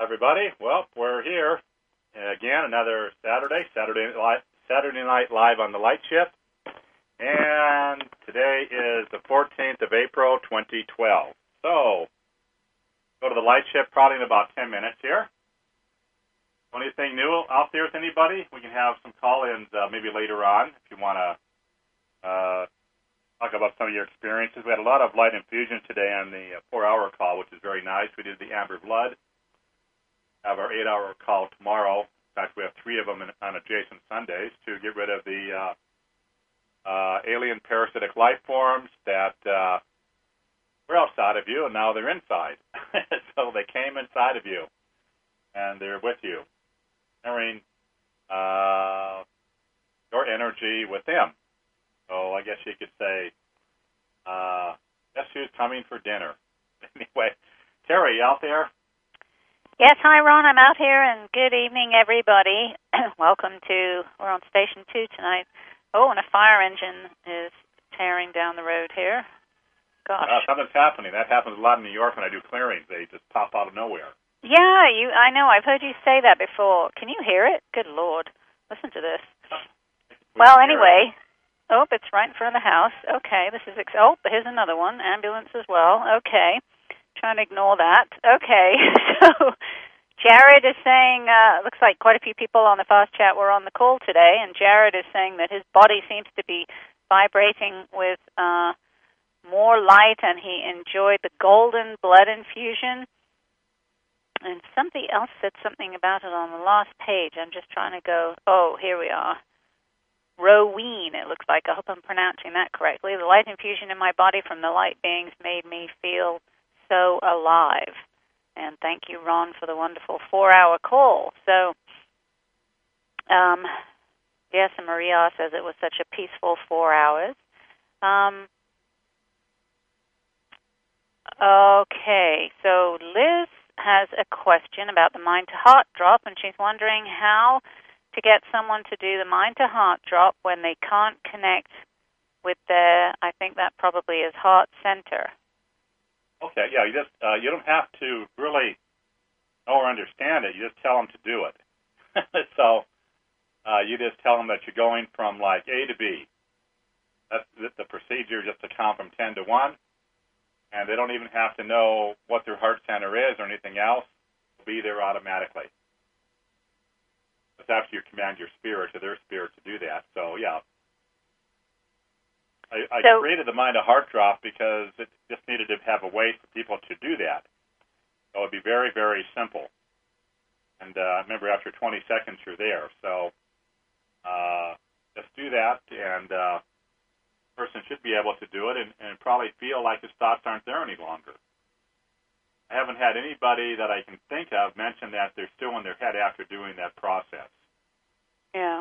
Everybody. Well, we're here again, another Saturday Night Live on the Light Shift. And today is the 14th of April, 2012. So, go to the Light Shift probably in about 10 minutes here. Anything new out there with anybody? We can have some call-ins maybe later on if you want to talk about some of your experiences. We had a lot of light infusion today on the 4-hour call, which is very nice. We did the amber blood. Have our 8-hour call tomorrow. In fact, we have 3 of them on adjacent Sundays to get rid of the alien parasitic life forms that were outside of you, and now they're inside. So they came inside of you, and they're with you, sharing your energy with them. So I guess you could say, guess who's coming for dinner? Anyway, Terry, you out there? Yes, hi, Ron. I'm out here, and good evening, everybody. Welcome to, we're on Station 2 tonight. Oh, and a fire engine is tearing down the road here. Gosh. Something's happening. That happens a lot in New York when I do clearings. They just pop out of nowhere. Yeah, I know. I've heard you say that before. Can you hear it? Good Lord. Listen to this. Well, anyway. Oh, it's right in front of the house. Okay, this is, here's another one. Ambulance as well. Okay. Trying to ignore that. Okay, so Jared is saying, looks like quite a few people on the fast chat were on the call today, and Jared is saying that his body seems to be vibrating with more light, and he enjoyed the golden blood infusion. And somebody else said something about it on the last page. I'm just trying to go, here we are. Roween, it looks like. I hope I'm pronouncing that correctly. The light infusion in my body from the light beings made me feel so alive. And thank you, Ron, for the wonderful 4-hour call. So, yes, and Maria says it was such a peaceful 4 hours. Okay, so Liz has a question about the mind-to-heart drop, and she's wondering how to get someone to do the mind-to-heart drop when they can't connect with their, I think that probably is heart center. Okay, yeah, you don't have to really know or understand it. You just tell them to do it. So you just tell them that you're going from like A to B. That's the procedure, just to count from 10 to 1. And they don't even have to know what their heart center is or anything else. It'll be there automatically. It's after you command your spirit to their spirit to do that. So, yeah. I created the mind-to-heart drop because it just needed to have a way for people to do that. So it would be very, very simple. And remember, after 20 seconds, you're there. So just do that, and the person should be able to do it and probably feel like his thoughts aren't there any longer. I haven't had anybody that I can think of mention that they're still in their head after doing that process. Yeah.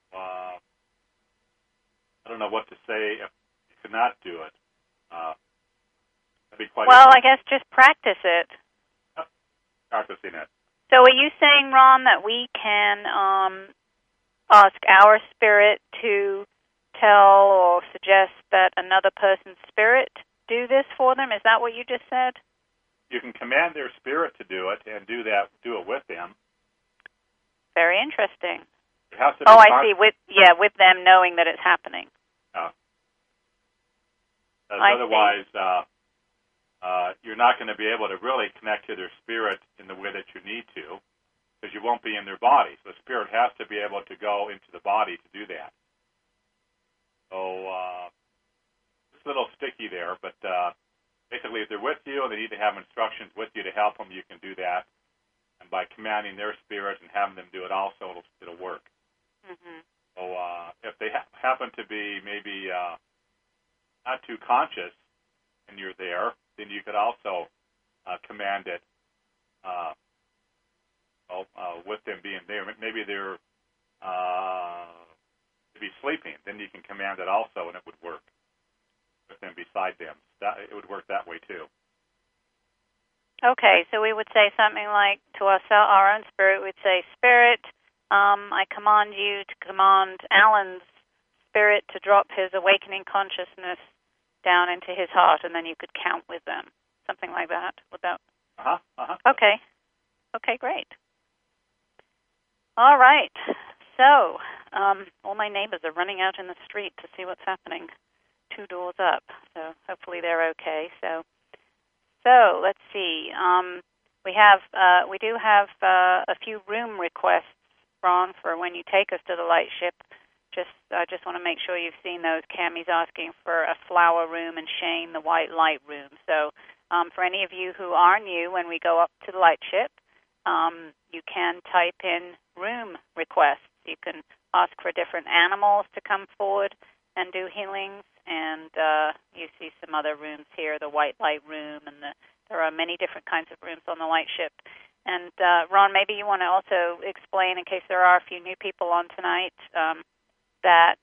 I don't know what to say if you could not do it. That'd be quite well, I guess just practice it. Practicing it. So are you saying, Ron, that we can ask our spirit to tell or suggest that another person's spirit do this for them? Is that what you just said? You can command their spirit to do it and do it with them. Very interesting. It has to be I see. With them knowing that it's happening. Otherwise, you're not going to be able to really connect to their spirit in the way that you need to, because you won't be in their body. So the spirit has to be able to go into the body to do that. So it's a little sticky there, but basically if they're with you and they need to have instructions with you to help them, you can do that. And by commanding their spirit and having them do it also, it'll work. Mm-hmm. So if they happen to be maybe not too conscious and you're there, then you could also command it with them being there. Maybe they're to be sleeping. Then you can command it also, and it would work with them beside them. It would work that way too. Okay, so we would say something like to our own spirit, we'd say, Spirit, I command you to command Alan's spirit to drop his awakening consciousness down into his heart, and then you could count with them. Something like that. Would that? Uh-huh. Uh-huh. Okay. Okay, great. All right. So, all my neighbors are running out in the street to see what's happening 2 doors up. So hopefully they're okay. So let's see. We do have a few room requests, Ron, for when you take us to the lightship. I just want to make sure you've seen those. Cammie's asking for a flower room and Shane the white light room. So for any of you who are new, when we go up to the lightship, you can type in room requests. You can ask for different animals to come forward and do healings, and you see some other rooms here, the white light room, and there are many different kinds of rooms on the lightship. And Ron, maybe you want to also explain, in case there are a few new people on tonight, that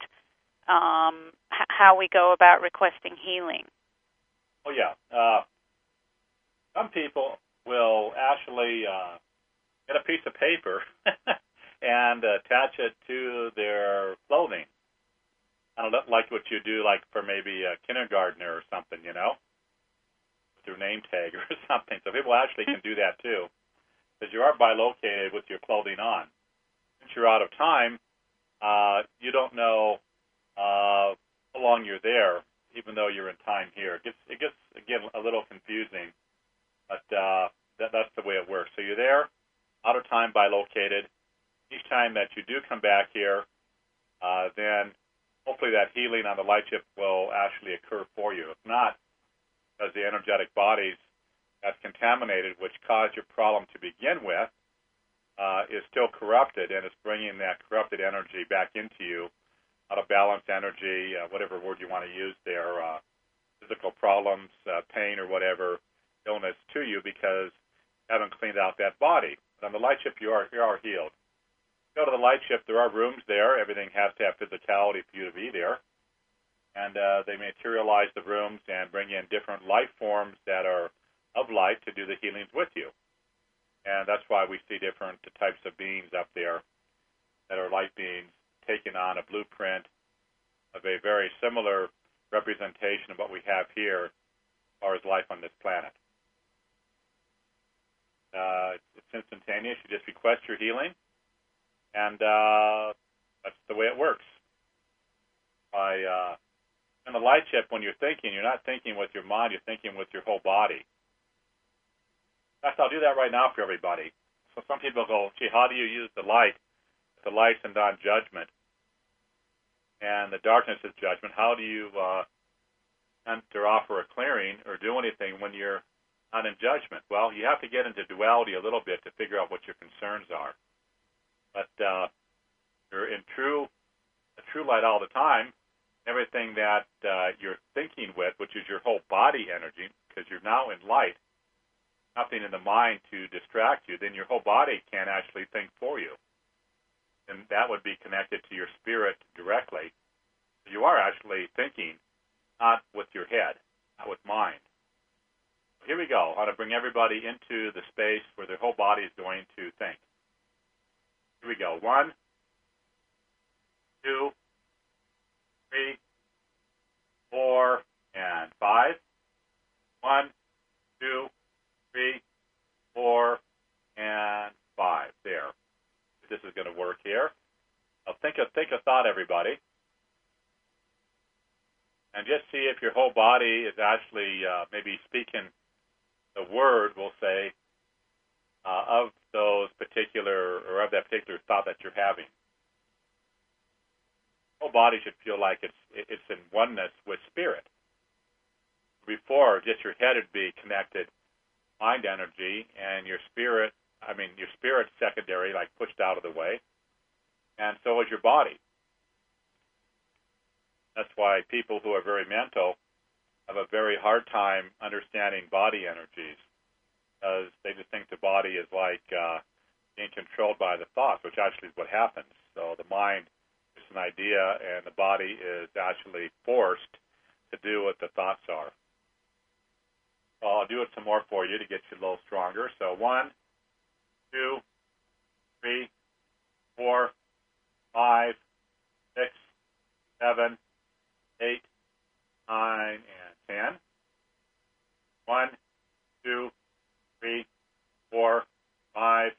how we go about requesting healing. Oh, yeah. Some people will actually get a piece of paper and attach it to their clothing. I don't know, like what you do, like for maybe a kindergartner or something, with your name tag or something. So people actually can do that too, because you are bilocated with your clothing on. Since you're out of time, you don't know how long you're there, even though you're in time here. It gets again a little confusing, but that's the way it works. So you're there, out of time, bilocated. Each time that you do come back here, then hopefully that healing on the lightship will actually occur for you. If not, because the energetic bodies that's contaminated, which caused your problem to begin with, is still corrupted, and it's bringing that corrupted energy back into you, out of balance energy, whatever word you want to use there, physical problems, pain or whatever, illness to you because you haven't cleaned out that body. But on the lightship, you are healed. Go to the lightship, there are rooms there. Everything has to have physicality for you to be there. And they materialize the rooms and bring in different life forms that are of light to do the healings with you. And that's why we see different types of beings up there that are light beings taking on a blueprint of a very similar representation of what we have here as far as life on this planet. It's instantaneous. You just request your healing, and that's the way it works. In the light ship, when you're thinking, you're not thinking with your mind, you're thinking with your whole body. In fact, I'll do that right now for everybody. So some people go, gee, how do you use the light? The light's in non-judgment, and the darkness is judgment. How do you enter, offer a clearing, or do anything when you're not in judgment? Well, you have to get into duality a little bit to figure out what your concerns are. But you're in true light all the time. Everything that you're thinking with, which is your whole body energy, because you're now in light, nothing in the mind to distract you, then your whole body can actually think for you. And that would be connected to your spirit directly. You are actually thinking, not with your head, not with mind. Here we go. I want to bring everybody into the space where their whole body is going to think. Here we go. 1, 2, 3, 4, and 5. 1, 2, 3, 4, and 5. There. This is going to work here. Now think a thought, everybody, and just see if your whole body is actually maybe speaking the word, we'll say, of those particular, or of that particular thought that you're having. Whole body should feel like it's in oneness with spirit. Before, just your head would be connected, mind energy, and your spirit's secondary, like pushed out of the way, and so is your body. That's why people who are very mental have a very hard time understanding body energies, because they just think the body is like being controlled by the thoughts, which actually is what happens. So the mind is an idea, and the body is actually forced to do what the thoughts are. So I'll do it some more for you to get you a little stronger. So 1, 2, 3, 4, 5, 6, 7, 8, 9, and 10. 1, 2, 3, 4, 5,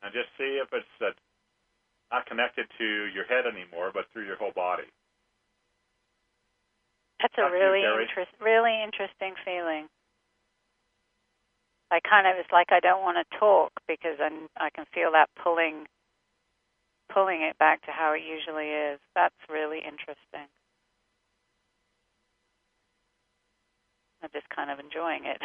and just see if it's not connected to your head anymore, but through your whole body. That's a really interesting feeling. It's like I don't want to talk because I can feel that pulling it back to how it usually is. That's really interesting. I'm just kind of enjoying it.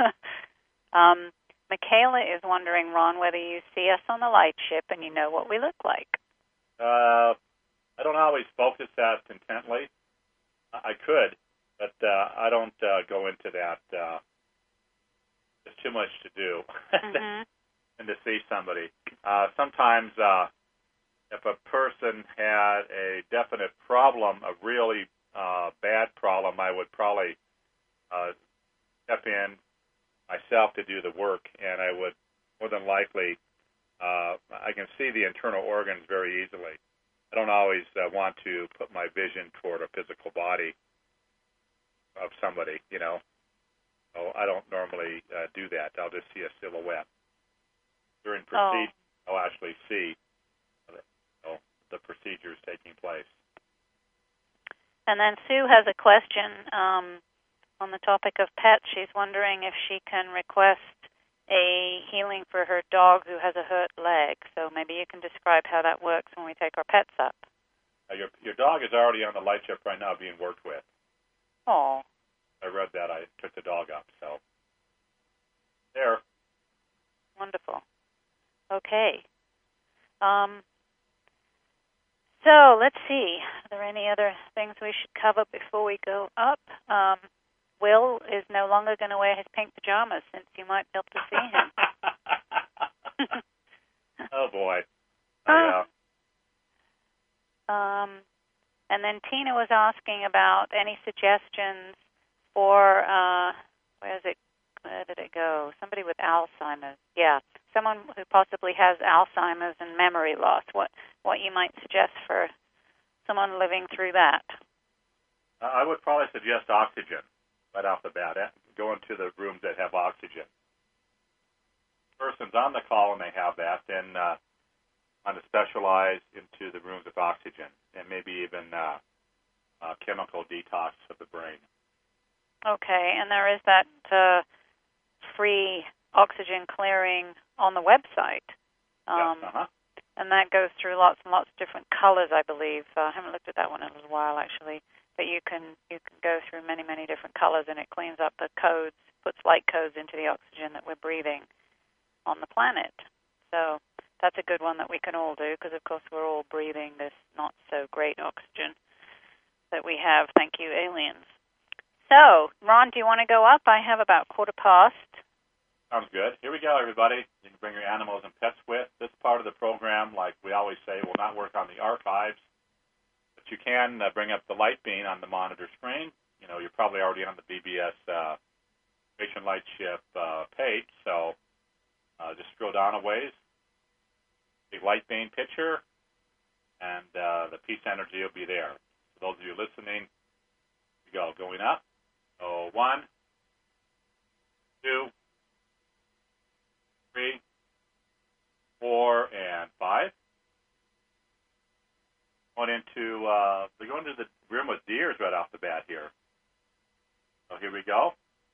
Michaela is wondering, Ron, whether you see us on the light ship and you know what we look like. I don't always focus that intently. I could, but I don't go into that. There's too much to do and to see somebody. Sometimes if a person had a definite problem, a really bad problem, I would probably step in myself to do the work, and I would more than likely, I can see the internal organs very easily. I don't always want to put my vision toward a physical body of somebody, So I don't normally do that. I'll just see a silhouette. During procedure, I'll actually see the procedures taking place. And then Sue has a question on the topic of pets. She's wondering if she can request a healing for her dog who has a hurt leg. So maybe you can describe how that works when we take our pets up. Your dog is already on the light ship right now being worked with. Oh. I read that. I took the dog up. So there. Wonderful. Okay. So let's see. Are there any other things we should cover before we go up? Will is no longer going to wear his pink pajamas since you might be able to see him. Oh, boy. And then Tina was asking about any suggestions for, where did it go? Somebody with Alzheimer's. Yeah, someone who possibly has Alzheimer's and memory loss. What you might suggest for someone living through that? I would probably suggest oxygen right off the bat. Go into the rooms that have oxygen. Person's on the call and they have that, then want to specialize into the rooms with oxygen and maybe even chemical detox of the brain. Okay, and there is that free oxygen clearing on the website. Yes, And that goes through lots and lots of different colors, I believe. I haven't looked at that one in a little while, actually. But you can go through many, many different colors, and it cleans up the codes, puts light codes into the oxygen that we're breathing on the planet. So that's a good one that we can all do, because, of course, we're all breathing this not-so-great oxygen that we have. Thank you, aliens. So, Ron, do you want to go up? I have about 1:15. Sounds good. Here we go, everybody. You can bring your animals and pets with. This part of the program, like we always say, will not work on the archives. But you can bring up the light beam on the monitor screen. You're probably already on the BBS Operation Light Ship page. So just scroll down a ways. The light beam picture, and the peace energy will be there. For those of you listening, we go going up. So 1, 2, 3, 4, and 5. We're going to the room with deers right off the bat here. So here we go.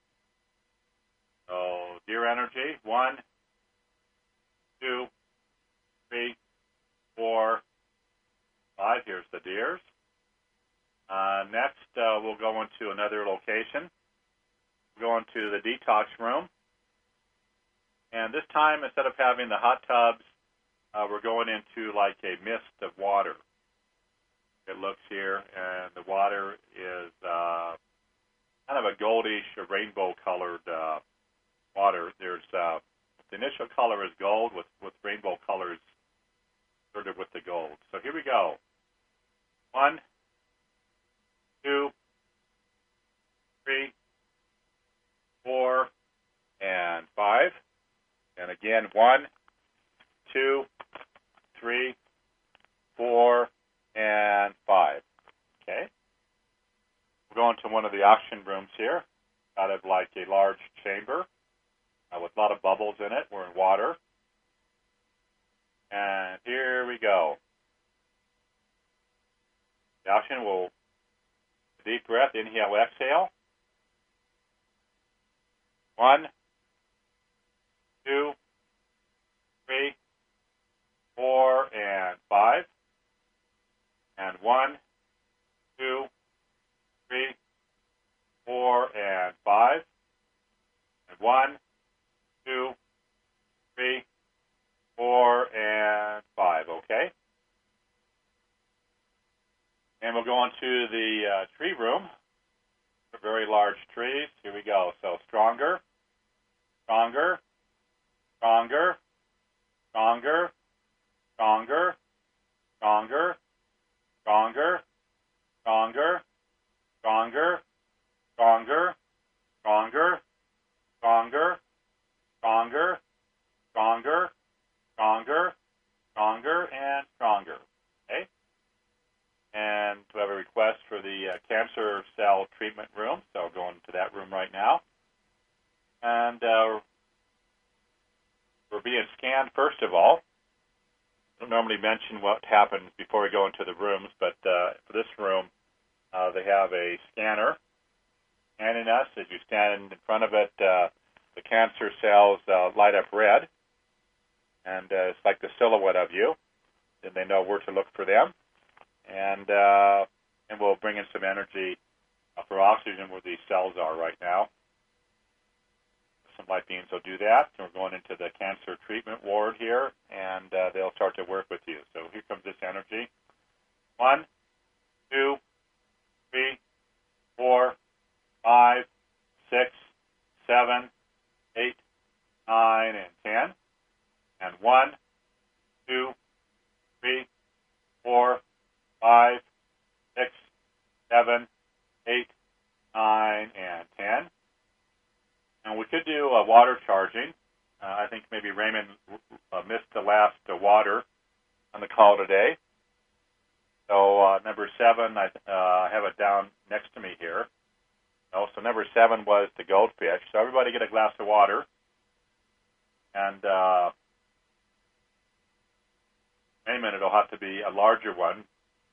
So deer energy, 1, 2, 3, 4, 5. Here's the deers. Next, we'll go into another location. We'll go into the detox room. And this time, instead of having the hot tubs, we're going into like a mist of water. It looks here, and the water is kind of a goldish, rainbow-colored water. There's the initial color is gold with rainbow colors inserted with the gold. So here we go. 1, 2, 3, 4, and 5. And again, 1, 2, 3, 4, and 5. Okay. We're going to one of the oxygen rooms here, out of like a large chamber with a lot of bubbles in it. We're in water. we go. Darshan will deep breath, inhale, exhale. 1, 2, 3, 4, and 5. And 1, 2, 3, 4, and 5. And 1, 2, 3, 4, and 5. Okay. And we'll go on to the tree room. Very large trees. Here we go. So stronger, stronger, stronger, stronger, stronger, stronger, stronger, stronger, stronger, stronger, stronger, stronger, stronger, stronger, stronger, stronger, and stronger. Okay? And we have a request for the cancer cell treatment room, so going to that room right now. And we're being scanned first of all. I don't normally mention what happens before we go into the rooms, but for this room, they have a scanner scanning us. As you stand in front of it, the cancer cells light up red, and it's like the silhouette of you. Then they know where to look for them. And we'll bring in some energy for oxygen where these cells are right now. Some light beams will do that. So we're going into the cancer treatment ward here, and they'll start to work with you. So here comes this energy. 1, 2, 3, 4, 5, 6, 7, 8, 9, and 10. And 1, 2, 3, 4, 5, 6, 7, 8, 9, and 10. And we could do a water charging. I think maybe Raymond missed the last water on the call today. So number 7, I have it down next to me here. So number 7 was the goldfish. So everybody get a glass of water. And Raymond, it'll have to be a larger one.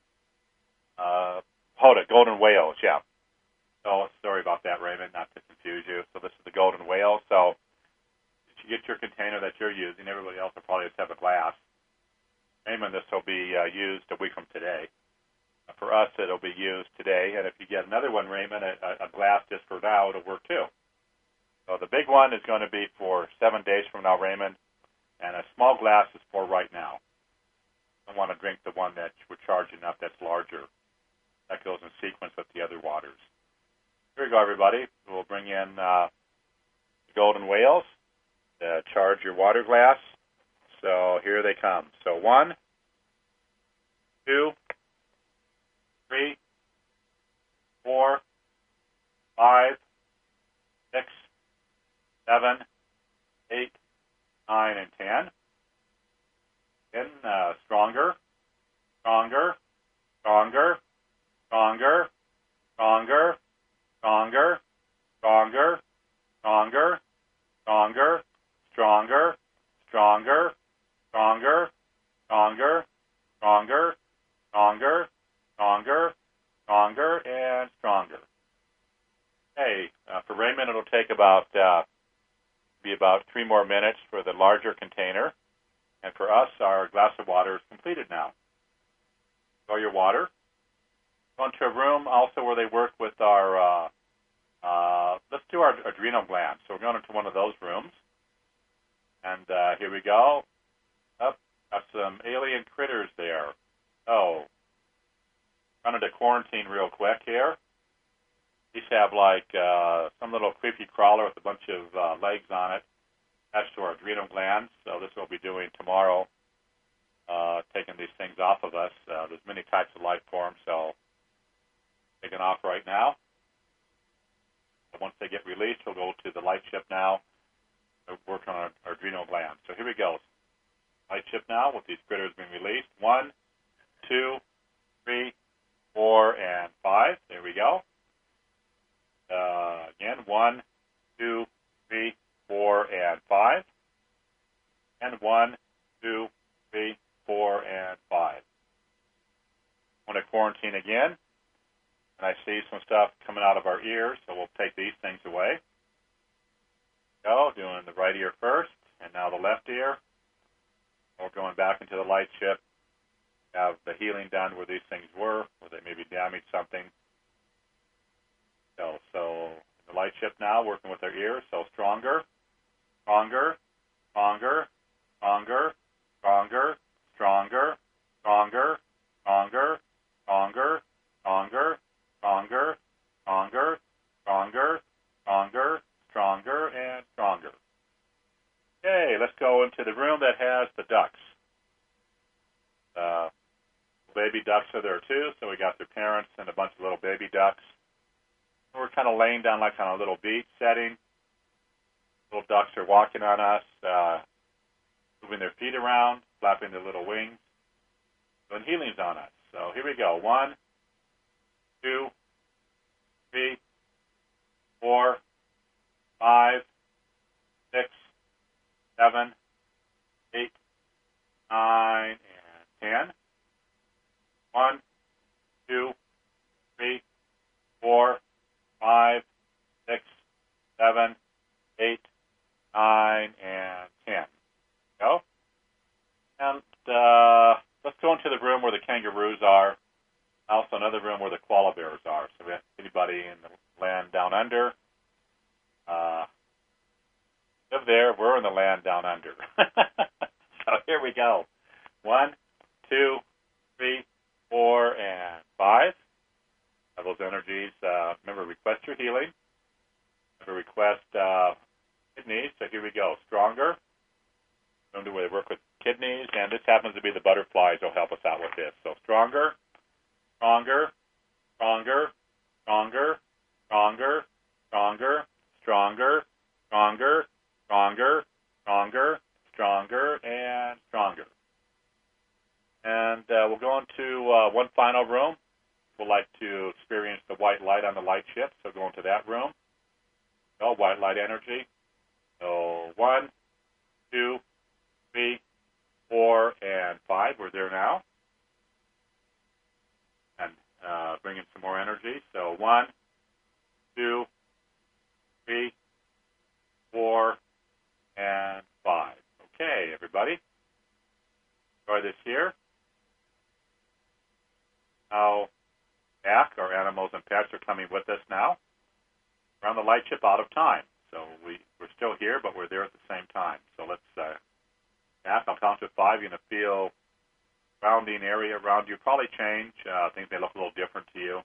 Hold it, golden whales, yeah. So sorry about that, Raymond, not to confuse you. So this is the golden whale. So if you get your container that you're using, everybody else will probably just have a glass. Raymond, this will be used a week from today. For us, it'll be used today. And if you get another one, Raymond, a glass just for now, it'll work too. So the big one is going to be for 7 days from now, Raymond, and a small glass is for right now. I want to drink the one that we're charging up that's larger. That goes in sequence with the other waters. Here we go, everybody. We'll bring in the golden whales to charge your water glass. So here they come. So 1, 2, 3, 4, 5, 6, 7, 8, 9, and 10. Then stronger, stronger, stronger, stronger, stronger, stronger, stronger, stronger, stronger, stronger, stronger, stronger, stronger, stronger, stronger, stronger, stronger, and stronger. Hey, for Raymond, it'll take about 3 more minutes for the larger container. And for us, our glass of water is completed now. Enjoy your water. Go into a room also where they work with our, let's do our adrenal glands. So we're going into one of those rooms. And here we go. Up, got some alien critters there. Oh, running to quarantine real quick here. These have like some little creepy crawler with a bunch of legs on it. Attached to our adrenal glands, so this we'll be doing tomorrow, taking these things off of us. There's many types of life forms, so taking off right now. And once they get released, we'll go to the light ship now and work on our adrenal glands. So here we go. Light ship now with these critters being released. 1, 2, 3, 4, and 5. There we go. Again, 1, 2, 3, 4, and 5. And 1, 2, 3, 4, and 5. I want to quarantine again, and I see some stuff coming out of our ears, so we'll take these things away. Go, doing the right ear first, and now the left ear. We're going back into the light ship. Have the healing done where these things were, where they maybe damaged something. So the light ship now, working with our ears, so stronger, stronger, stronger, stronger, stronger, stronger, stronger, stronger, stronger, stronger, stronger, stronger, stronger, stronger, stronger, and stronger. Okay, let's go into the room that has the ducks. Baby ducks are there too, so we got their parents and a bunch of little baby ducks. We're kind of laying down like on a little beach setting. Little ducks are walking on us, moving their feet around, flapping their little wings, doing healings on us. So here we go. 1, 2, 3, 4, 5, 6, 7, 8, 9, and 10. 1, 2, 3, 4, 5, 6, 7, 8, 9, and 10. Go. And let's go into the room where the kangaroos are. Also another room where the koala bears are. So we have anybody in the land down under. Live there. We're in the land down under. So here we go. 1, 2, 3, 4, and 5. Those energies. Remember, request your healing. Remember, request kidneys. So here we go. Stronger. Remember where they work with kidneys, and this happens to be the butterflies will help us out with this. So stronger, stronger, stronger, stronger, stronger, stronger, stronger, stronger, stronger, stronger, stronger, and stronger. And we'll go into one final room. We'd like to experience the white light on the light ship, so go into that room. So white light energy. So 1, 2, 3, 4, and 5. We're there now. And bring in some more energy. So 1, 2, 3, 4, and 5. Okay, everybody. Enjoy this here. Now, back, our animals and pets are coming with us now. We're on the light ship out of time. So we're still here, but we're there at the same time. So let's back. I'll count to 5. You're going to feel surrounding area around you probably change. Things may look a little different to you.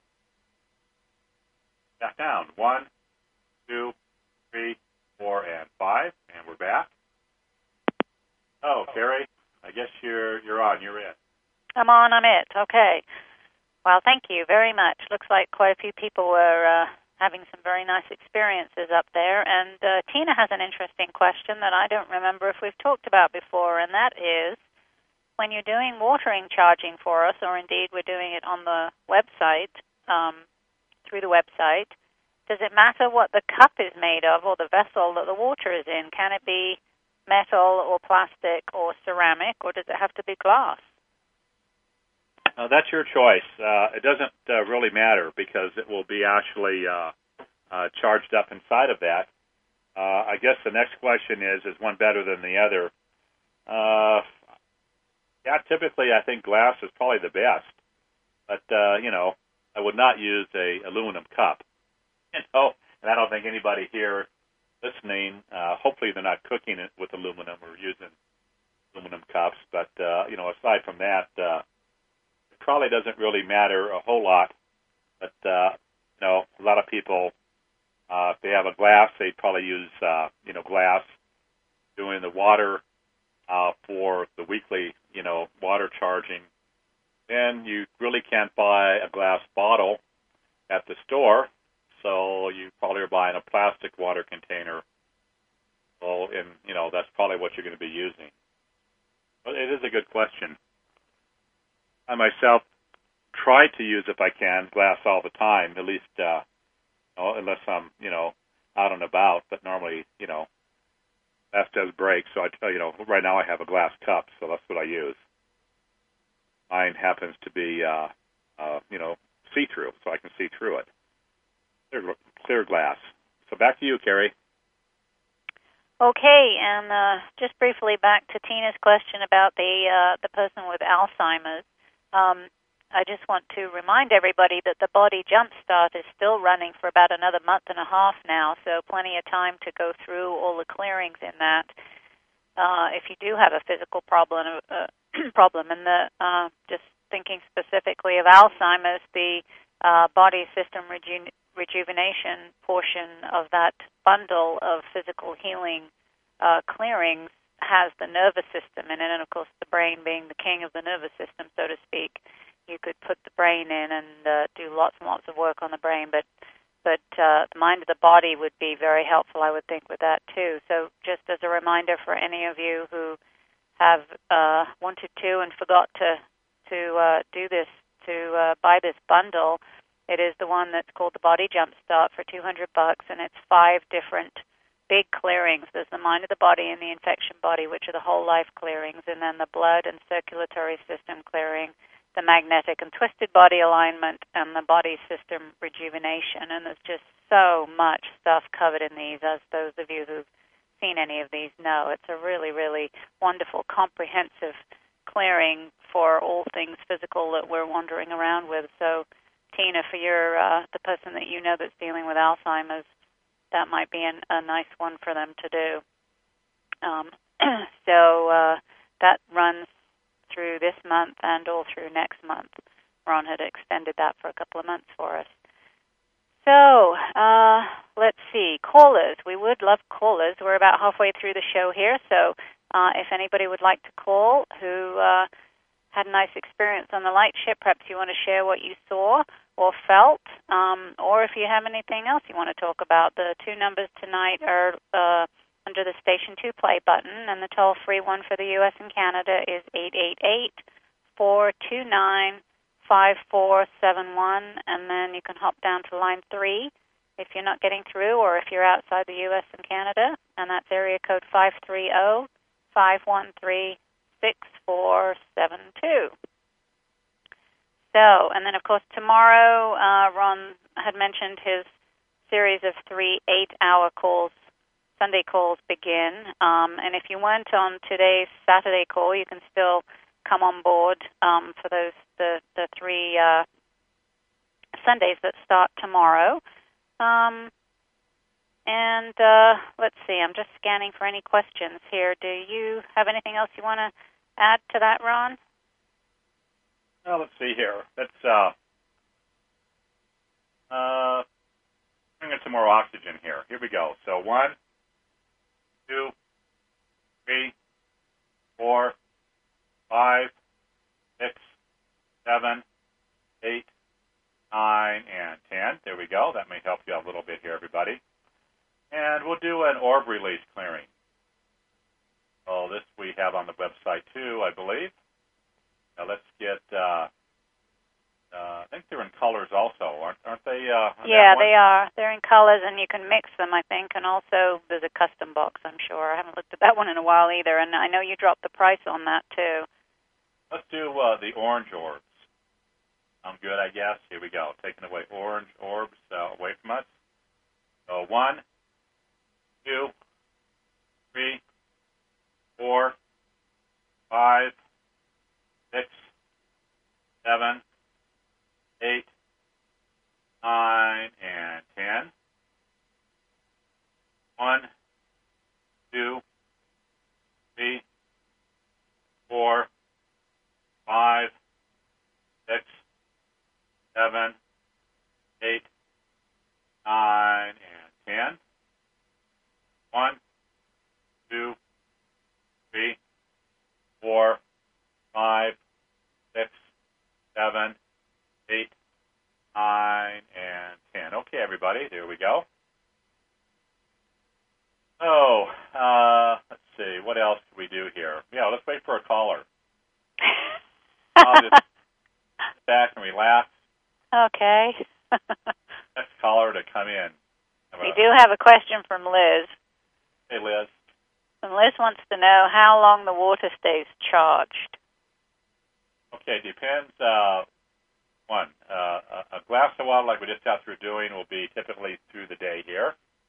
Back down. 1, 2, 3, 4, and 5. And we're back. Oh, Carrie, I guess you're on. You're it. I'm on. I'm it. Okay. Well, thank you very much. Looks like quite a few people were having some very nice experiences up there. And Tina has an interesting question that I don't remember if we've talked about before, and that is, when you're doing watering charging for us, or indeed we're doing it on the website, through the website, does it matter what the cup is made of or the vessel that the water is in? Can it be metal or plastic or ceramic, or does it have to be glass? That's your choice. It doesn't really matter because it will be actually charged up inside of that. I guess the next question is one better than the other? Yeah, typically I think glass is probably the best. But, I would not use a aluminum cup. And I don't think anybody here listening, hopefully they're not cooking it with aluminum or using aluminum cups. But, aside from that, it probably doesn't really matter a whole lot. But, a lot of people, if they have a glass, they'd probably use, glass doing the water for the weekly, water charging. Then you really can't buy a glass bottle at the store, so you probably are buying a plastic water container. So, that's probably what you're going to be using. But it is a good question. I myself try to use, if I can, glass all the time, at least, unless I'm, out and about. But normally, glass does break. So right now I have a glass cup, so that's what I use. Mine happens to be, see-through, so I can see through it. Clear glass. So back to you, Carrie. Okay, and just briefly back to Tina's question about the person with Alzheimer's. I just want to remind everybody that the Body Jumpstart is still running for about another month and a half now, so plenty of time to go through all the clearings in that. If you do have a physical problem, and just thinking specifically of Alzheimer's, the body system rejuvenation portion of that bundle of physical healing clearings has the nervous system in it, and of course the brain being the king of the nervous system, so to speak. You could put the brain in and do lots and lots of work on the brain, but the mind of the body would be very helpful, I would think, with that too. So just as a reminder for any of you who have wanted to and forgot to do this, to buy this bundle, it is the one that's called the Body Jumpstart for $200, and it's 5 different big clearings. There's the mind of the body and the infection body, which are the whole life clearings, and then the blood and circulatory system clearing, the magnetic and twisted body alignment, and the body system rejuvenation. And there's just so much stuff covered in these, as those of you who've seen any of these know. It's a really, really wonderful, comprehensive clearing for all things physical that we're wandering around with. So, Tina, for your the person that you know that's dealing with Alzheimer's, that might be a nice one for them to do. So that runs through this month and all through next month. Ron had extended that for a couple of months for us. So let's see. Callers. We would love callers. We're about halfway through the show here, so if anybody would like to call who had a nice experience on the light ship, perhaps you want to share what you saw or felt, or if you have anything else you want to talk about. The 2 numbers tonight are under the Station 2 play button, and the toll-free one for the U.S. and Canada is 888-429-5471, and then you can hop down to line 3 if you're not getting through, or if you're outside the U.S. and Canada, and that's area code 530-513-6472. So, and then of course tomorrow, Ron had mentioned his series of 3 8-hour calls. Sunday calls begin, and if you weren't on today's Saturday call, you can still come on board for those the 3 Sundays that start tomorrow. And let's see, I'm just scanning for any questions here. Do you have anything else you want to add to that, Ron? Well, let's see here. Let's bring in some more oxygen here. Here we go. So 1, 2, 3, 4, 5, 6, 7, 8, 9, and 10. There we go. That may help you out a little bit here, everybody. And we'll do an orb release clearing. Oh, this we have on the website too, I believe. Now let's get, I think they're in colors also, aren't they? Yeah, they are. They're in colors, and you can mix them, I think. And also there's a custom box, I'm sure. I haven't looked at that one in a while either, and I know you dropped the price on that too. Let's do the orange orbs. Sound good, I guess. Here we go. Taking away orange orbs away from us. So 1, 2, 3, 4, 5, 6, 7, 8, 9, and 10. 1, 2, 3, 4, 5, 6, 7, 8, 9, and 10. 1, 2, 3, 4, 5, 6, 7, 8, 9, and 10. Okay, everybody, there we go. Oh, let's see. What else can we do here? Yeah, let's wait for a caller. I'll just sit back and relax. Okay. Next caller to come in. We do have a question from Liz. Hey, Liz. And Liz wants to know how long the water stays charged. Okay, depends. One, a glass of water like we just got through doing will be typically through the day here.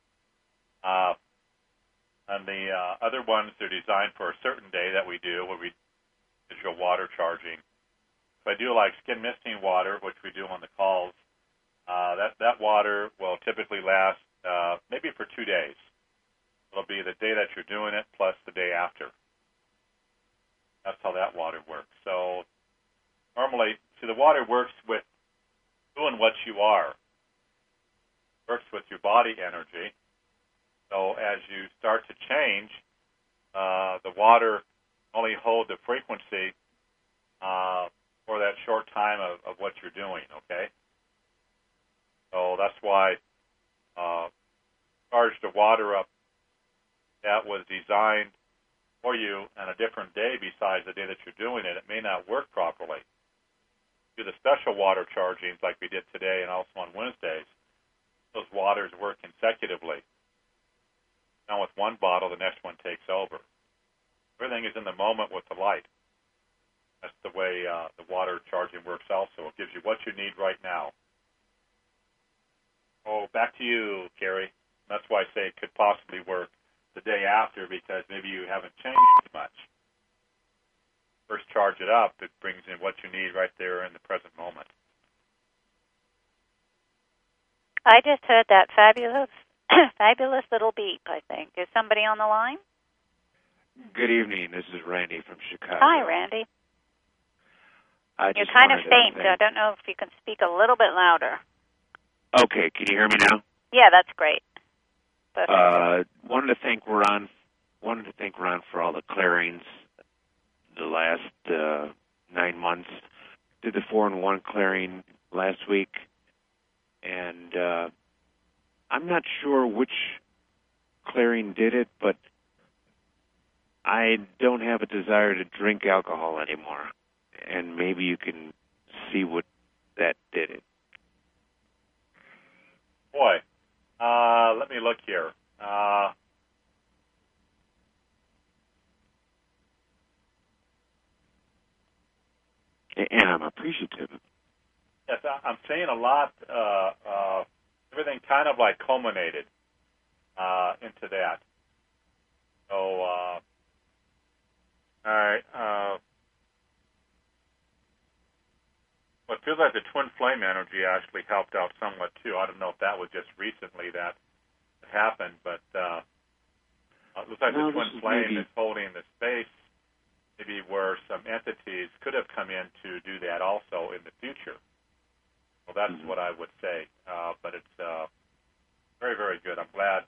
And the other ones, they're designed for a certain day that we do, where we visual water charging. If I do like skin misting water, which we do on the calls, that water will typically last maybe for 2 days. It'll be the day that you're doing it plus the day after. That's how that water works. So normally, see, the water works with doing what you are. Works with your body energy. So as you start to change, the water only hold the frequency for that short time of what you're doing, okay? So that's why charge the water up that was designed for you on a different day besides the day that you're doing it. It may not work properly. Do the special water chargings like we did today and also on Wednesdays, those waters work consecutively. Now with one bottle, the next one takes over. Everything is in the moment with the light. That's the way the water charging works also. It gives you what you need right now. Oh, back to you, Carrie. That's why I say it could possibly work the day after, because maybe you haven't changed too much. First charge it up, it brings in what you need right there in the present moment. I just heard that fabulous little beep, I think. Is somebody on the line? Good evening. This is Randy from Chicago. Hi, Randy. You're kind of faint, so I don't know if you can speak a little bit louder. Okay, can you hear me now? Yeah, that's great. Perfect. Wanted to thank Ron for all the clearings the last 9 months. Did the 4-in-1 clearing last week, and I'm not sure which clearing did it, but I don't have a desire to drink alcohol anymore, and maybe you can see what that did it. Boy, let me look here. And I'm appreciative. Yes, I'm saying a lot. Everything kind of like culminated into that. So, all right. Well, it feels like the twin flame energy actually helped out somewhat too. I don't know if that was just recently that it happened, but it looks like the twin flame is holding the space, maybe where some entities could have come in to do that also in the future. Well, that's what I would say, but it's very, very good. I'm glad.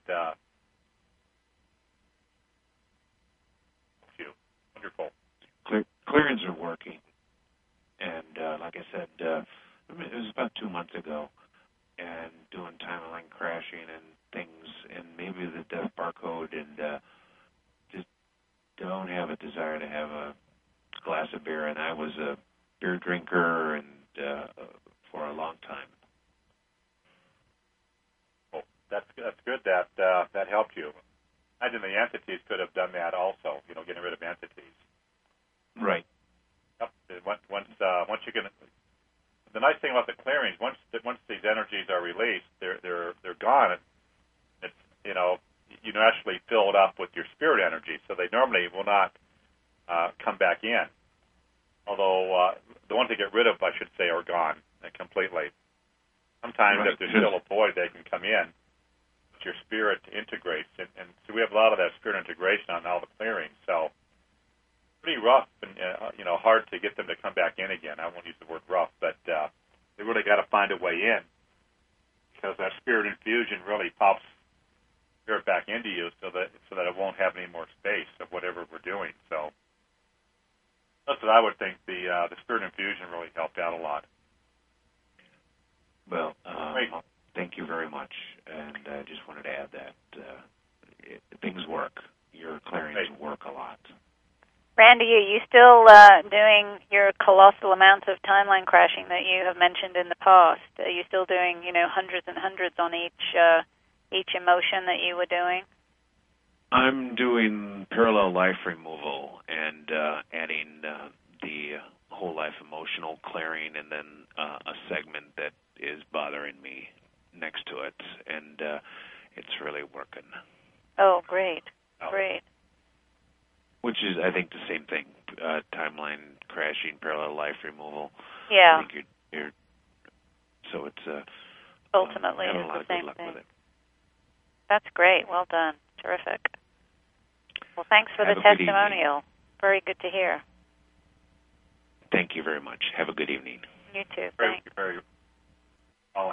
You. Wonderful. Clearings are working. And like I said, it was about 2 months ago, and doing timeline crashing and things, and maybe the death barcode, and just don't have a desire to have a glass of beer. And I was a beer drinker and for a long time. Well, that's good. That helped you. I imagine the entities could have done that also. Getting rid of entities. Right. Yep. Once you can, the nice thing about the clearings, once these energies are released, they're gone. It's you naturally fill it up with your spirit energy, so they normally will not come back in. Although the ones they get rid of, I should say, are gone completely. Sometimes if there's still a void, they can come in. But your spirit integrates, and so we have a lot of that spirit integration on all the clearings. So pretty rough and hard to get them to come back in again. I won't use the word rough, but they really got to find a way in, because that spirit infusion really pops spirit back into you, so that it won't have any more space of whatever we're doing. So that's what I would think. The spirit infusion really helped out a lot. Well, thank you very much, and I just wanted to add that things work. Your clearings work a lot. Randy, are you still doing your colossal amounts of timeline crashing that you have mentioned in the past? Are you still doing, hundreds and hundreds on each emotion that you were doing? I'm doing parallel life removal and adding the whole life emotional clearing, and then a segment that is bothering me next to it, and it's really working. Oh, great, great. Which is, I think, the same thing. Timeline crashing, parallel life removal. Yeah. I think you're so it's ultimately having it's a lot the of same good luck thing. with it. That's great. Well done. Terrific. Well, thanks for Have the a good testimonial. Very good to hear. Thank you very much. Have a good evening. You too. Very, Thanks. very calling.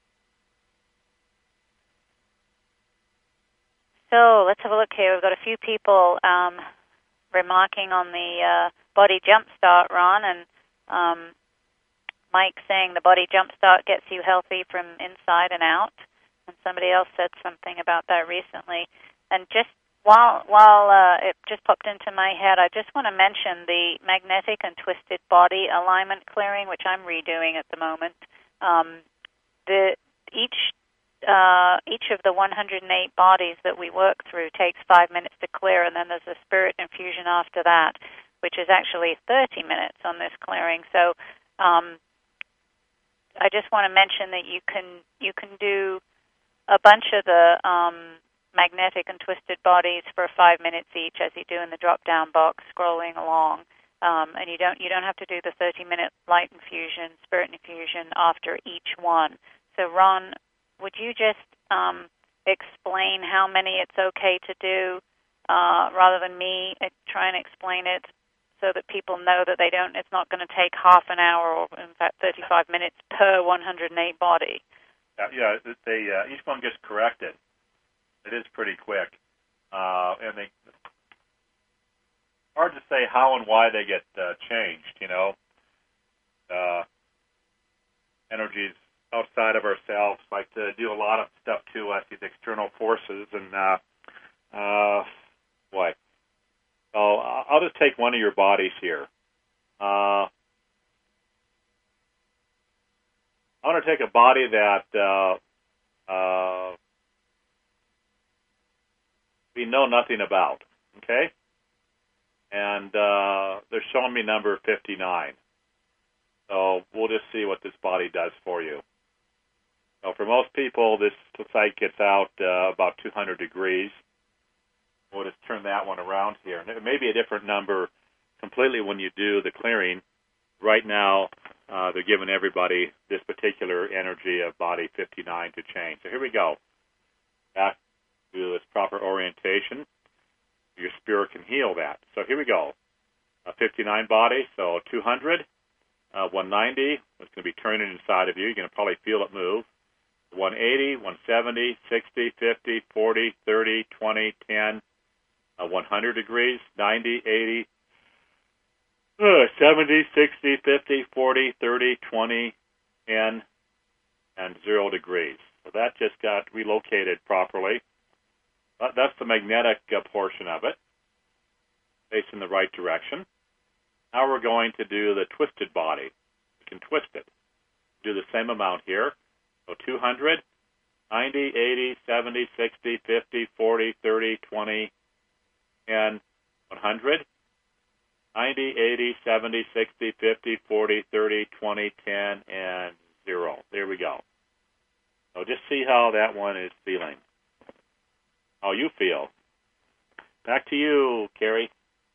So let's have a look here. We've got a few people remarking on the body jump start, Ron, and Mike saying the body jump start gets you healthy from inside and out. And somebody else said something about that recently. And just while it just popped into my head, I just want to mention the magnetic and twisted body alignment clearing, which I'm redoing at the moment. Each of the 108 bodies that we work through takes 5 minutes to clear, and then there's a spirit infusion after that, which is actually 30 minutes on this clearing. So I just want to mention that you can do a bunch of the magnetic and twisted bodies for 5 minutes each, as you do in the drop-down box, scrolling along, and you don't have to do the 30-minute light infusion, spirit infusion after each one. So, Ron, would you just explain how many it's okay to do, rather than me try and explain it, so that people know that it's not going to take half an hour or, in fact, 35 minutes per 108 body? Yeah, each one gets corrected. It is pretty quick, and hard to say how and why they get changed. Energies outside of ourselves like to do a lot of stuff to us, these external forces, and what? So I'll just take one of your bodies here. I want to take a body that we know nothing about, okay? And they're showing me number 59. So we'll just see what this body does for you. So for most people, this site gets out about 200 degrees. We'll just turn that one around here. And it may be a different number completely when you do the clearing. Right now, they're giving everybody this particular energy of body 59 to change. So here we go. Back to its proper orientation. Your spirit can heal that. So here we go. 59 body, so 200. 190, it's going to be turning inside of you. You're going to probably feel it move. 180, 170, 60, 50, 40, 30, 20, 10, 100 degrees, 90, 80, 70, 60, 50, 40, 30, 20, 10, and 0 degrees. So that just got relocated properly. That's the magnetic portion of it, facing the right direction. Now we're going to do the twisted body. You can twist it. Do the same amount here. So 200, 90, 80, 70, 60, 50, 40, 30, 20, 10, 100. 90, 80, 70, 60, 50, 40, 30, 20, 10, and 0. There we go. So just see how that one is feeling. How you feel. Back to you, Carrie.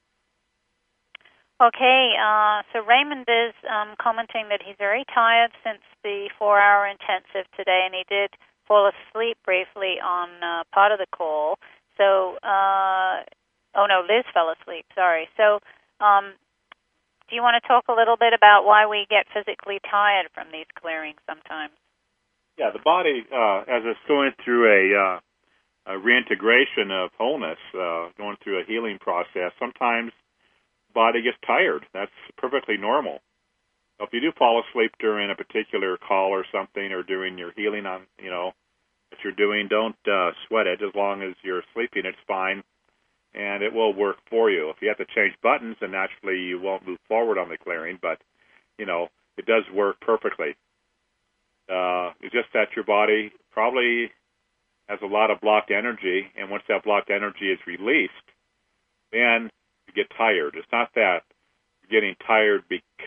Okay, so Raymond is commenting that he's very tired since the 4-hour intensive today, and he did fall asleep briefly on part of the call. So, Liz fell asleep, sorry. So, do you want to talk a little bit about why we get physically tired from these clearings sometimes? Yeah, the body, as it's going through a reintegration of wholeness, going through a healing process, sometimes body gets tired. That's perfectly normal. So if you do fall asleep during a particular call or something, or during your healing on, that you're doing, don't sweat it. As long as you're sleeping, it's fine, and it will work for you. If you have to change buttons, then naturally you won't move forward on the clearing, but, it does work perfectly. It's just that your body probably has a lot of blocked energy, and once that blocked energy is released, then you get tired. It's not that you're getting tired because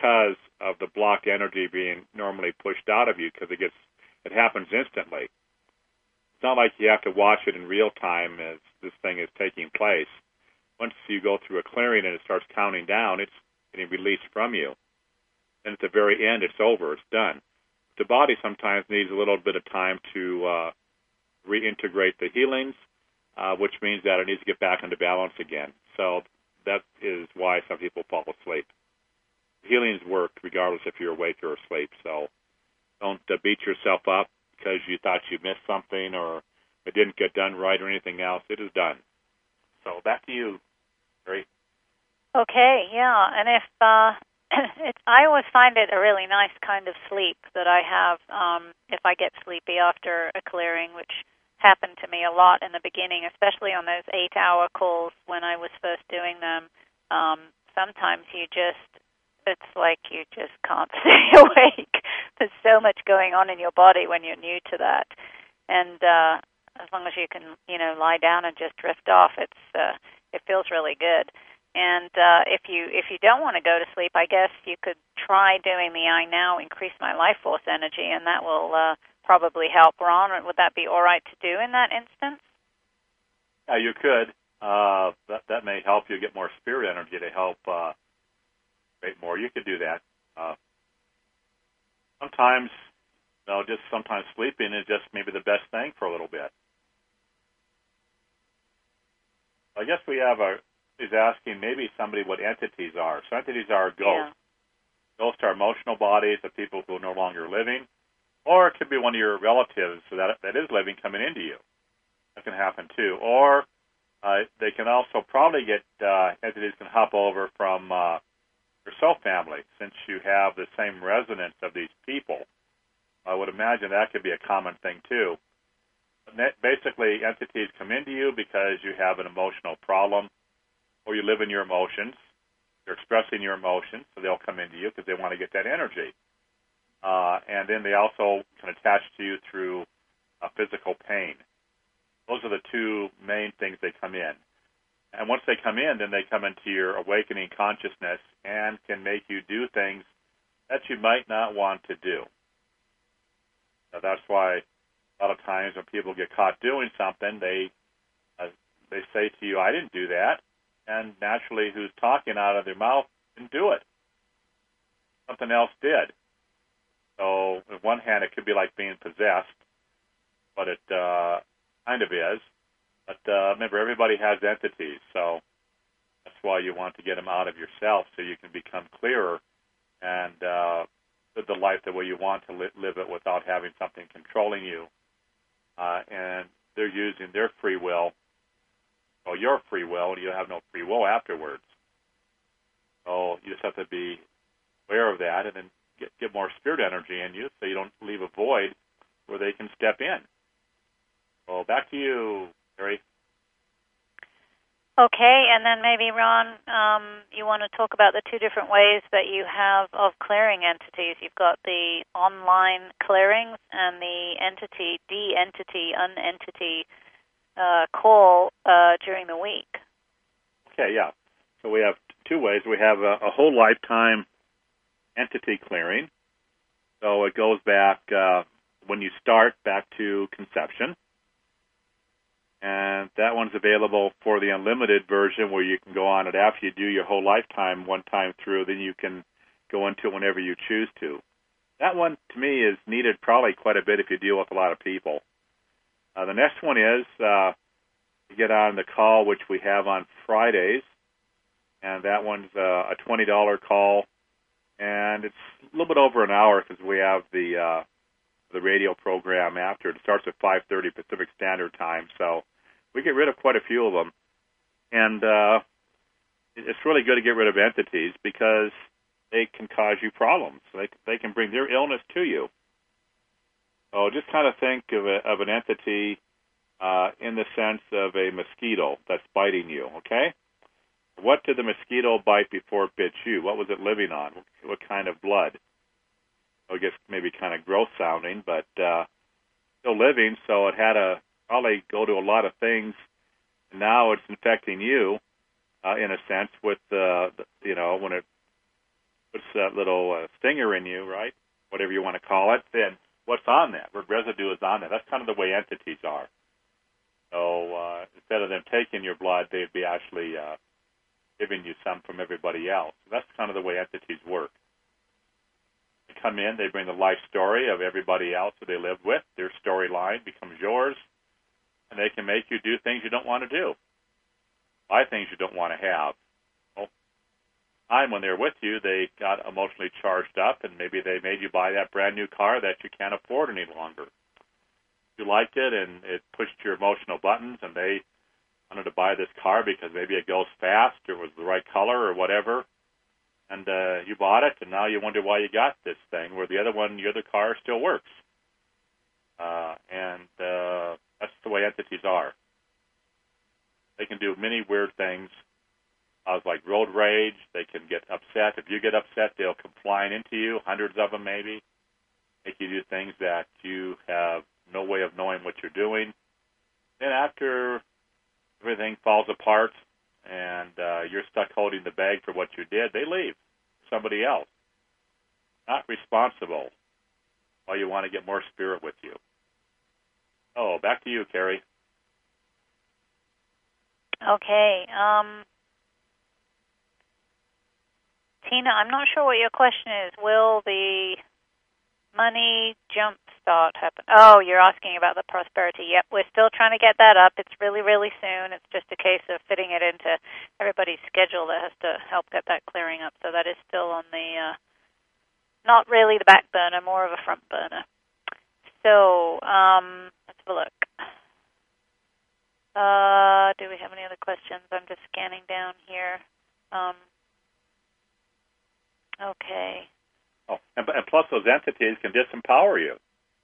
because of the blocked energy being normally pushed out of you, because it happens instantly. It's not like you have to watch it in real time as this thing is taking place. Once you go through a clearing and it starts counting down, it's getting released from you. And at the very end, it's over. It's done. The body sometimes needs a little bit of time to reintegrate the healings, which means that it needs to get back into balance again. So that is why some people fall asleep. Healings work regardless if you're awake or asleep. So don't beat yourself up because you thought you missed something or it didn't get done right or anything else. It is done. So back to you, Mary. Okay, yeah. And if I always find it a really nice kind of sleep that I have if I get sleepy after a clearing, which happened to me a lot in the beginning, especially on those 8-hour calls when I was first doing them. Sometimes it's like you just can't stay awake. There's so much going on in your body when you're new to that. And as long as you can, lie down and just drift off, it feels really good. And if you don't want to go to sleep, I guess you could try doing the I Now Increase My Life Force Energy, and that will probably help. Ron, would that be all right to do in that instance? Yeah, you could. That may help you get more spirit energy to help create more. You could do that. Sometimes sleeping is just maybe the best thing for a little bit. I guess is asking maybe somebody what entities are. So entities are ghosts. Yeah. Ghosts are emotional bodies of people who are no longer living, or it could be one of your relatives that is living coming into you. That can happen too. Or they can also probably get entities can hop over from your soul family, since you have the same resonance of these people. I would imagine that could be a common thing too. Basically, entities come into you because you have an emotional problem, or you live in your emotions. You're expressing your emotions, so they'll come into you because they want to get that energy. And then they also can attach to you through physical pain. Those are the two main things they come in. And once they come in, then they come into your awakening consciousness and can make you do things that you might not want to do. So that's why a lot of times when people get caught doing something, they say to you, I didn't do that. And naturally, who's talking out of their mouth didn't do it. Something else did. So on one hand, it could be like being possessed, but it kind of is. But remember, everybody has entities, so that's why you want to get them out of yourself so you can become clearer and live the life the way you want to live it without having something controlling you. And they're using their free will, or your free will, and you have no free will afterwards. So you just have to be aware of that and then get more spirit energy in you so you don't leave a void where they can step in. So back to you, Harry. Okay, and then maybe, Ron, you want to talk about the two different ways that you have of clearing entities. You've got the online clearings and the unentity call during the week. Okay, yeah. So we have two ways. We have a whole lifetime entity clearing. So it goes back, when you start, back to conception. And that one's available for the unlimited version where you can go on it after you do your whole lifetime one time through. Then you can go into it whenever you choose to. That one, to me, is needed probably quite a bit if you deal with a lot of people. The next one is you get on the call, which we have on Fridays. And that one's a $20 call. And it's a little bit over an hour because we have the radio program after. It starts at 5:30 Pacific Standard Time. So we get rid of quite a few of them. And it's really good to get rid of entities because they can cause you problems. They can bring their illness to you. So just kind of think of an entity in the sense of a mosquito that's biting you, okay? What did the mosquito bite before it bit you? What was it living on? What kind of blood? I guess maybe kind of gross sounding, but still living, so it had to probably go to a lot of things. Now it's infecting you, in a sense, with when it puts that little stinger in you, right? Whatever you want to call it, then what's on that? What residue is on that? That's kind of the way entities are. So instead of them taking your blood, they'd be actually giving you some from everybody else. That's kind of the way entities work. They come in, they bring the life story of everybody else that they live with. Their storyline becomes yours, and they can make you do things you don't want to do, buy things you don't want to have. Well, time when they're with you, they got emotionally charged up, and maybe they made you buy that brand new car that you can't afford any longer. You liked it, and it pushed your emotional buttons, and they wanted to buy this car because maybe it goes fast or was the right color or whatever, and you bought it, and now you wonder why you got this thing, where the other one, your other car, still works. And that's the way entities are. They can do many weird things, like road rage. They can get upset. If you get upset, they'll come flying into you, hundreds of them maybe, make you do things that you have no way of knowing what you're doing. Then after everything falls apart and you're stuck holding the bag for what you did, they leave. Somebody else. Not responsible. Well, you want to get more spirit with you. Oh, back to you, Carrie. Okay. Tina, I'm not sure what your question is. Will the money jump start happen? Oh, you're asking about the prosperity. Yep, we're still trying to get that up. It's really, really soon. It's just a case of fitting it into everybody's schedule that has to help get that clearing up. So that is still on the, not really the back burner, more of a front burner. So let's have a look. Do we have any other questions? I'm just scanning down here. Okay. Oh, and plus those entities can disempower you.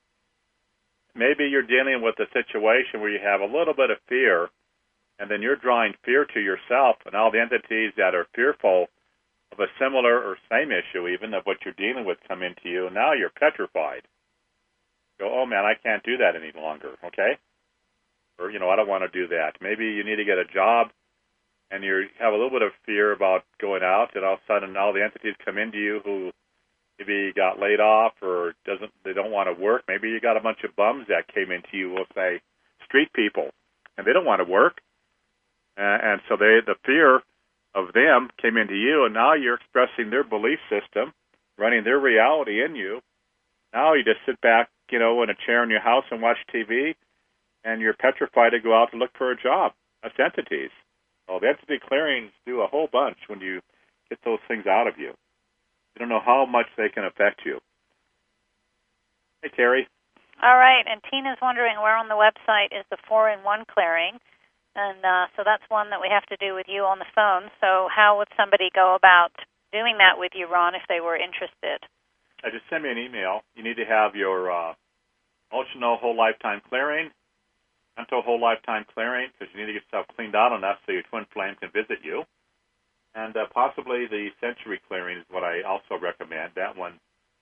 Maybe you're dealing with a situation where you have a little bit of fear, and then you're drawing fear to yourself, and all the entities that are fearful of a similar or same issue even of what you're dealing with come into you, and now you're petrified. You go, oh man, I can't do that any longer, okay? Or, I don't want to do that. Maybe you need to get a job, and you have a little bit of fear about going out, and all of a sudden all the entities come into you who maybe got laid off or they don't want to work. Maybe you got a bunch of bums that came into you, we'll say street people, and they don't want to work. And so the fear of them came into you, and now you're expressing their belief system, running their reality in you. Now you just sit back, in a chair in your house and watch TV, and you're petrified to go out to look for a job. That's entities. Well, the entity clearings do a whole bunch when you get those things out of you. You don't know how much they can affect you. Hey, Terry. All right, and Tina's wondering where on the website is the 4-in-1 clearing, and so that's one that we have to do with you on the phone. So how would somebody go about doing that with you, Ron, if they were interested? Just send me an email. You need to have your emotional whole lifetime clearing, mental whole lifetime clearing, because you need to get yourself cleaned out enough so your twin flame can visit you. And possibly the century clearing is what I also recommend. That one,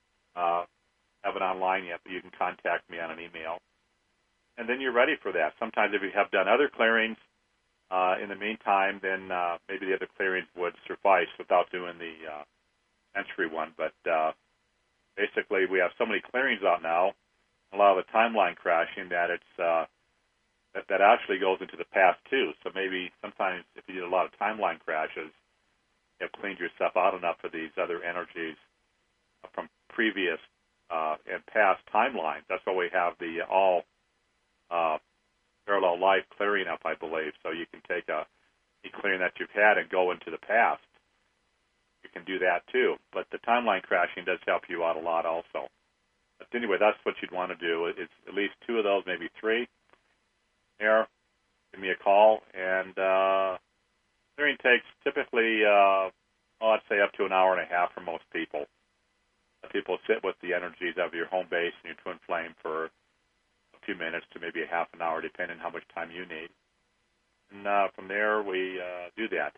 haven't online yet, but you can contact me on an email. And then you're ready for that. Sometimes if you have done other clearings in the meantime, then maybe the other clearings would suffice without doing the century one. But basically, we have so many clearings out now, a lot of the timeline crashing, that it's that actually goes into the past too. So maybe sometimes if you did a lot of timeline crashes, you have cleaned yourself out enough for these other energies from previous and past timelines. That's why we have the all parallel life clearing up, I believe. So you can take a clearing that you've had and go into the past. You can do that too. But the timeline crashing does help you out a lot also. But anyway, that's what you'd want to do. It's at least 2 of those, maybe 3. There, give me a call, and clearing takes typically, I'd say up to an hour and a half for most people. People sit with the energies of your home base and your twin flame for a few minutes to maybe a half an hour, depending on how much time you need. And from there, we do that.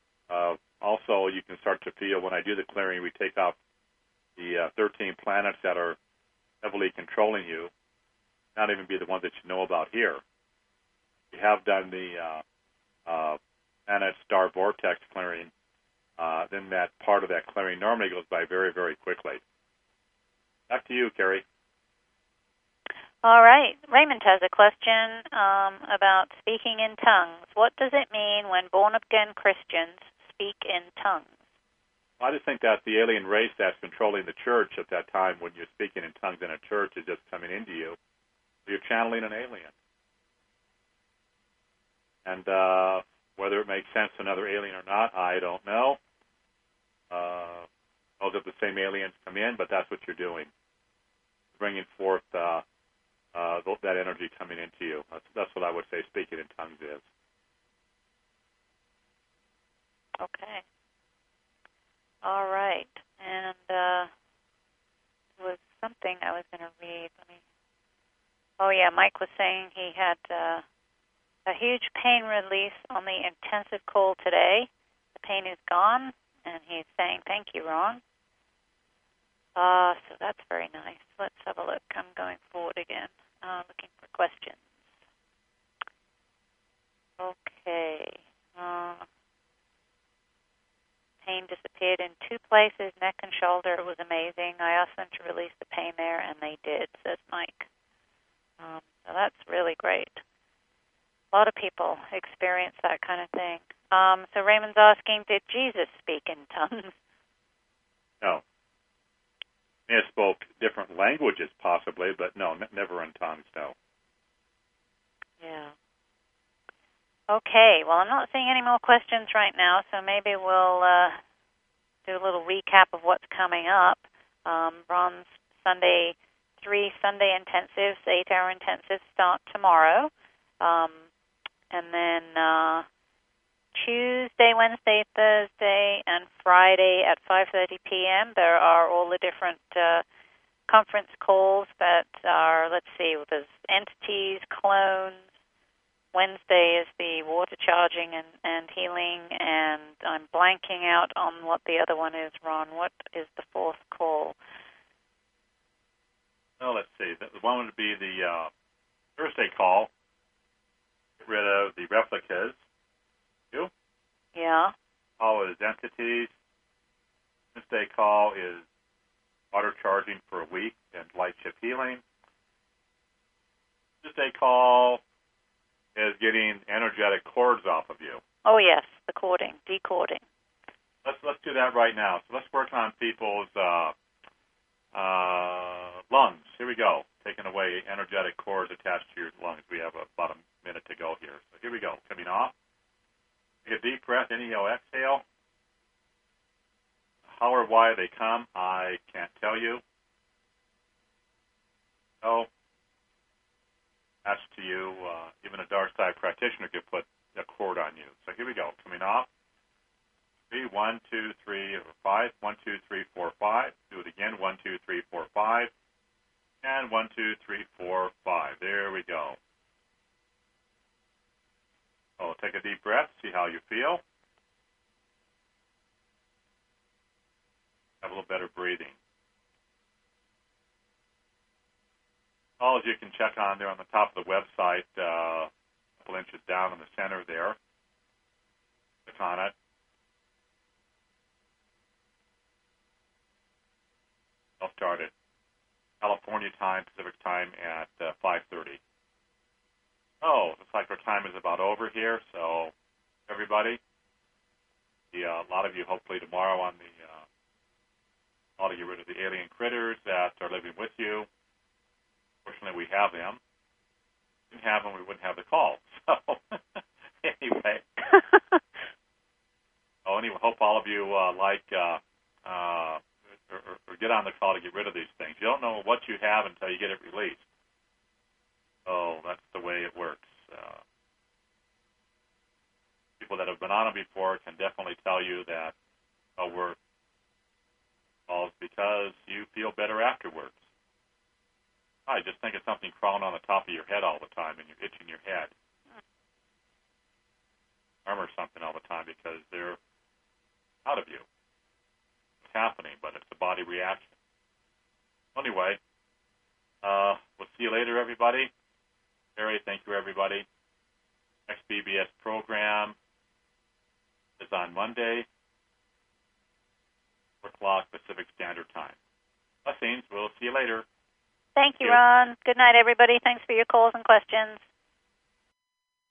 Also, you can start to feel, when I do the clearing, we take off the 13 planets that are heavily controlling you, not even be the ones that you know about here. We have done the planet star vortex clearing then that part of that clearing normally goes by very, very quickly. Back to you, Carrie. All right. Raymond has a question about speaking in tongues. What does it mean when born-again Christians speak in tongues? I just think that the alien race that's controlling the church at that time when you're speaking in tongues in a church is just coming into you. You're channeling an alien. And whether it makes sense to another alien or not, I don't know. Those are the same aliens come in, but that's what you're doing. Bringing forth that energy coming into you. That's what I would say speaking in tongues is. Okay. All right. And there was something I was going to read. Oh, yeah, Mike was saying he had a huge pain release on the intensive call today. The pain is gone, and he's saying, thank you, Ron. So that's very nice. Let's have a look. I'm going forward again, looking for questions. Okay. Pain disappeared in 2 places, neck and shoulder. It was amazing. I asked them to release the pain there, and they did, says Mike. So that's really great. A lot of people experience that kind of thing. So Raymond's asking, did Jesus speak in tongues? No. He spoke different languages, possibly, but no, never in tongues, no. Yeah. Okay, well, I'm not seeing any more questions right now, so maybe we'll do a little recap of what's coming up. Ron's Sunday 3 Sunday intensives, 8-hour intensives start tomorrow. And then Tuesday, Wednesday, Thursday, and Friday at 5:30 p.m. there are all the different conference calls that are, let's see, there's entities, clones. Wednesday is the water charging and healing, and I'm blanking out on what the other one is, Ron. What is the 4th call? Well, let's see. The one would be the Thursday call. Get rid of the replicas. You? Yeah. Call is entities. Wednesday call is water charging for a week and light shift healing. Thursday call is getting energetic cords off of you. Oh, yes, the decording. Let's do that right now. So let's work on people's lungs. Here we go. Taking away energetic cords attached to your lungs. We have about a minute to go here. So here we go. Coming off. Take a deep breath. Inhale, exhale. How or why they come, I can't tell you. So, that's to you. Even a dark side practitioner could put a cord on you. So here we go. Coming off. 3, 1, 2, 3, 5. 1, 2, 3, 4, 5. Do it again. 1, 2, 3, 4, 5. And 1, 2, 3, 4, 5. There we go. So take a deep breath. See how you feel. Have a little better breathing. All as you can check on there on the top of the website, a couple inches down in the center there. Click on it. I'll start at California time, Pacific time at 5:30. Oh, looks like our time is about over here. So, everybody, a lot of you hopefully tomorrow on the how to get rid of the alien critters that are living with you. Fortunately, we have them. If we didn't have them, we wouldn't have the call. So, anyway. Hope all of you or get on the call to get rid of these things. You don't know what you have until you get it released. So that's the way it works. People that have been on them before can definitely tell you that we're because you feel better afterwards. I just think it's something crawling on the top of your head all the time and you're itching your head. Or something all the time because they're out of you. It's happening, but it's a body reaction. Anyway, we'll see you later, everybody. Barry, thank you, everybody. Next BBS program is on Monday. o'clock Pacific Standard Time. Blessings. We'll see you later. Thank you, Yes. Ron. Good night, everybody. Thanks for your calls and questions.